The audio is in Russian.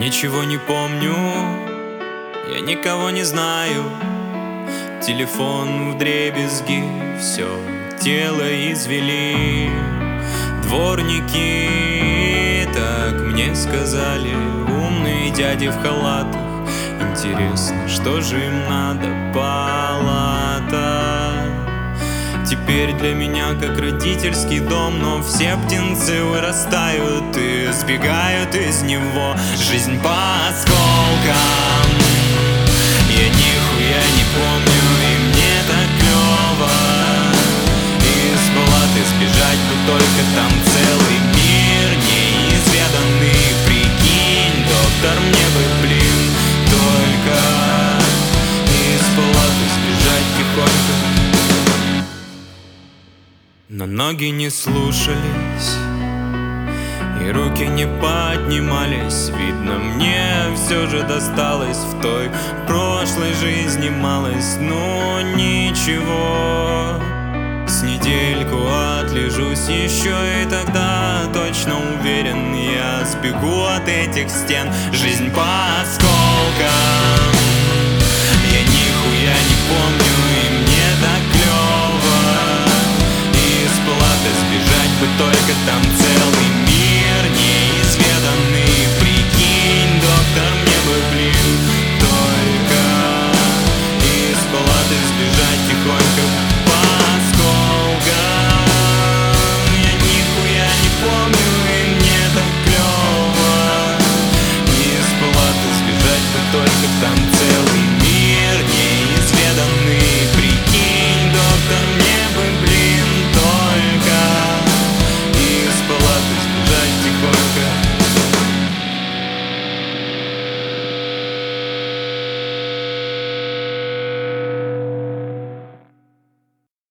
ничего не помню, я никого не знаю. Телефон вдребезги, все тело извели. Дворники, так мне сказали, умные дяди в халатах. Интересно, что же им надо, палата? Теперь для меня как родительский дом, но все птенцы вырастают и сбегают из него. Жизнь по осколкам, я нихуя не помню, и мне так клёво. Из палаты сбежать бы только там целый мир неизведанный. Прикинь, доктор, мне бы, блин, только из палаты сбежать тихонько. Но ноги не слушались, и руки не поднимались. Видно, мне все же досталось в той прошлой жизни малость. Но ничего, с недельку отлежусь еще, и тогда точно уверен, я сбегу от этих стен. Жизнь по осколкам,